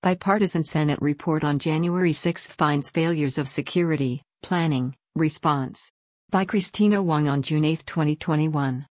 Bipartisan Senate report on January 6 finds failures of security, planning, response. By Christina Wong on June 8, 2021.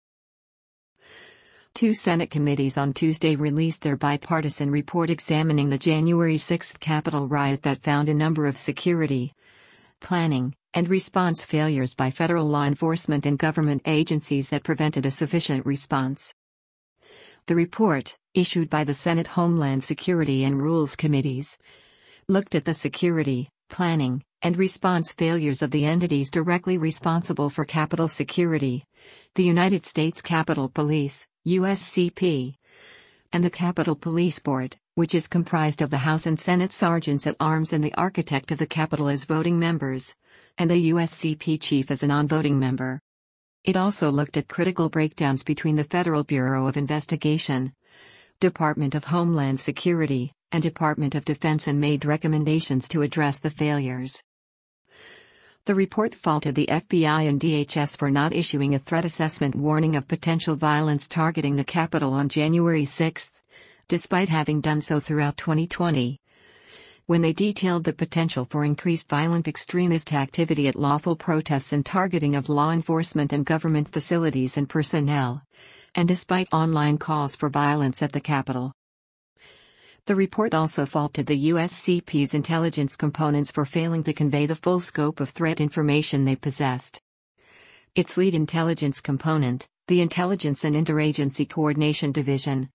Two Senate committees on Tuesday released their bipartisan report examining the January 6 Capitol riot that found a number of security, planning, and response failures by federal law enforcement and government agencies that prevented a sufficient response. The report, issued by the Senate Homeland Security and Rules Committees, looked at the security, planning, and response failures of the entities directly responsible for Capitol security: the United States Capitol Police, USCP, and the Capitol Police Board, which is comprised of the House and Senate sergeants at arms and the architect of the Capitol as voting members, and the USCP chief as a non-voting member. It also looked at critical breakdowns between the Federal Bureau of Investigation, Department of Homeland Security, and Department of Defense and made recommendations to address the failures. The report faulted the FBI and DHS for not issuing a threat assessment warning of potential violence targeting the Capitol on January 6, despite having done so throughout 2020. When they detailed the potential for increased violent extremist activity at lawful protests and targeting of law enforcement and government facilities and personnel, and despite online calls for violence at the Capitol. The report also faulted the USCP's intelligence components for failing to convey the full scope of threat information they possessed. Its lead intelligence component, the Intelligence and Interagency Coordination Division,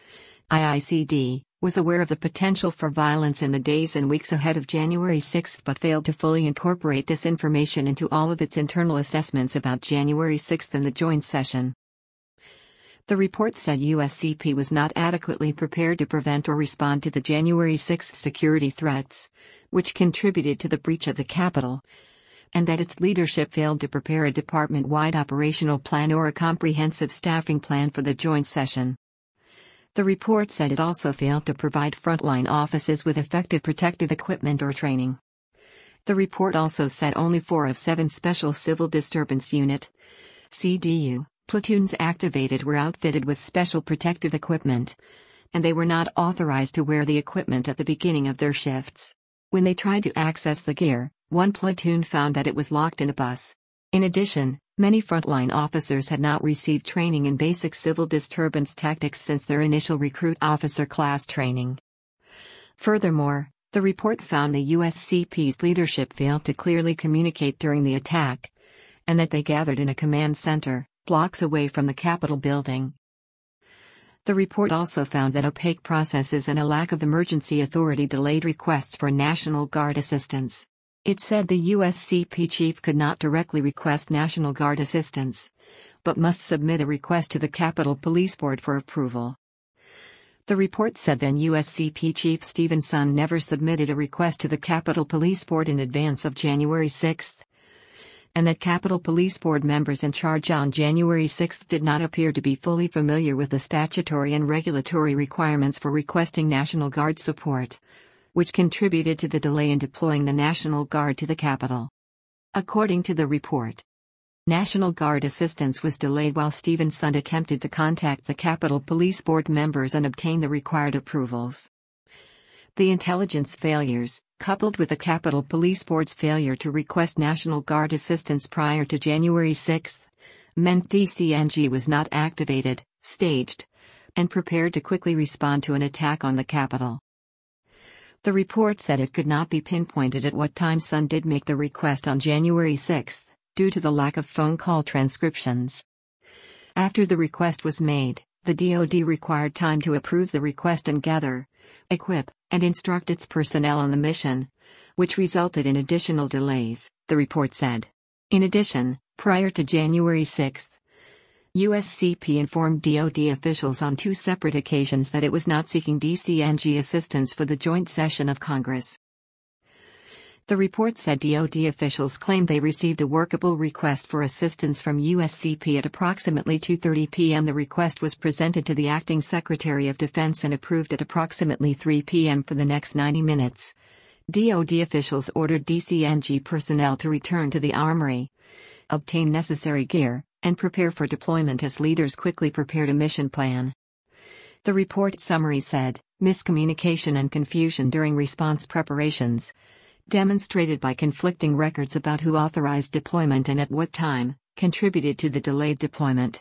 IICD, was aware of the potential for violence in the days and weeks ahead of January 6 but failed to fully incorporate this information into all of its internal assessments about January 6 and the joint session. The report said USCP was not adequately prepared to prevent or respond to the January 6 security threats, which contributed to the breach of the Capitol, and that its leadership failed to prepare a department-wide operational plan or a comprehensive staffing plan for the joint session. The report said it also failed to provide frontline offices with effective protective equipment or training. The report also said only 4 of 7 Special Civil Disturbance Unit (CDU) platoons activated were outfitted with special protective equipment, and they were not authorized to wear the equipment at the beginning of their shifts. When they tried to access the gear, one platoon found that it was locked in a bus. In addition, many frontline officers had not received training in basic civil disturbance tactics since their initial recruit officer class training. Furthermore, the report found the USCP's leadership failed to clearly communicate during the attack, and that they gathered in a command center, blocks away from the Capitol building. The report also found that opaque processes and a lack of emergency authority delayed requests for National Guard assistance. It said the USCP chief could not directly request National Guard assistance, but must submit a request to the Capitol Police Board for approval. The report said then USCP Chief Steven Sund never submitted a request to the Capitol Police Board in advance of January 6, and that Capitol Police Board members in charge on January 6 did not appear to be fully familiar with the statutory and regulatory requirements for requesting National Guard support, which contributed to the delay in deploying the National Guard to the Capitol. According to the report, National Guard assistance was delayed while Steven Sund attempted to contact the Capitol Police Board members and obtain the required approvals. The intelligence failures, coupled with the Capitol Police Board's failure to request National Guard assistance prior to January 6, meant DCNG was not activated, staged, and prepared to quickly respond to an attack on the Capitol. The report said it could not be pinpointed at what time Sund did make the request on January 6, due to the lack of phone call transcriptions. After the request was made, the DoD required time to approve the request and gather, equip, and instruct its personnel on the mission, which resulted in additional delays, the report said. In addition, prior to January 6, USCP informed DoD officials on 2 separate occasions that it was not seeking DCNG assistance for the joint session of Congress. The report said DoD officials claimed they received a workable request for assistance from USCP at approximately 2:30 p.m. The request was presented to the Acting Secretary of Defense and approved at approximately 3 p.m. for the next 90 minutes. DoD officials ordered DCNG personnel to return to the Armory, obtain necessary gear, and prepare for deployment as leaders quickly prepared a mission plan. The report summary said, miscommunication and confusion during response preparations, demonstrated by conflicting records about who authorized deployment and at what time, contributed to the delayed deployment.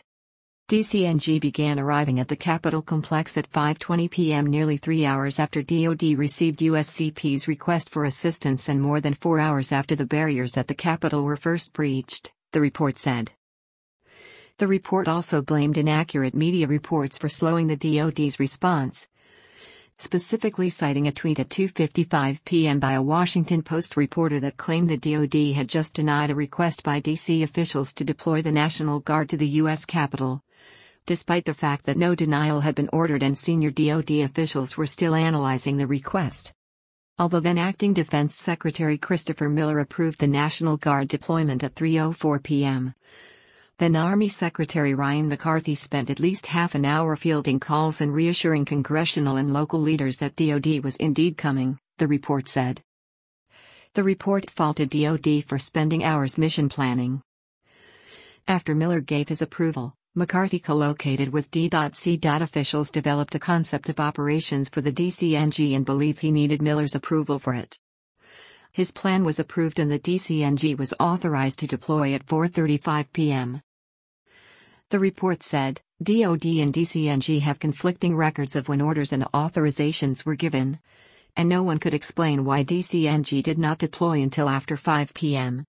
DCNG began arriving at the Capitol complex at 5:20 p.m. nearly 3 hours after DoD received USCP's request for assistance and more than 4 hours after the barriers at the Capitol were first breached, the report said. The report also blamed inaccurate media reports for slowing the DoD's response, specifically citing a tweet at 2:55 p.m. by a Washington Post reporter that claimed the DoD had just denied a request by D.C. officials to deploy the National Guard to the U.S. Capitol, despite the fact that no denial had been ordered and senior DoD officials were still analyzing the request. Although then Acting Defense Secretary Christopher Miller approved the National Guard deployment at 3:04 p.m., then Army Secretary Ryan McCarthy spent at least half an hour fielding calls and reassuring congressional and local leaders that DoD was indeed coming, the report said. The report faulted DoD for spending hours mission planning. After Miller gave his approval, McCarthy, collocated with D.C. officials, developed a concept of operations for the DCNG and believed he needed Miller's approval for it. His plan was approved and the DCNG was authorized to deploy at 4:35 p.m. The report said, DoD and DCNG have conflicting records of when orders and authorizations were given, and no one could explain why DCNG did not deploy until after 5 p.m.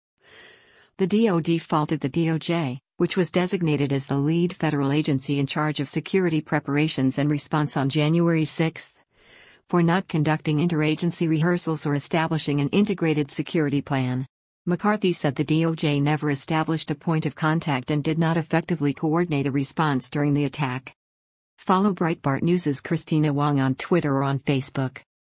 The DoD faulted the DOJ, which was designated as the lead federal agency in charge of security preparations and response on January 6, for not conducting interagency rehearsals or establishing an integrated security plan. McCarthy said the DOJ never established a point of contact and did not effectively coordinate a response during the attack. Follow Breitbart News' Christina Wong on Twitter or on Facebook.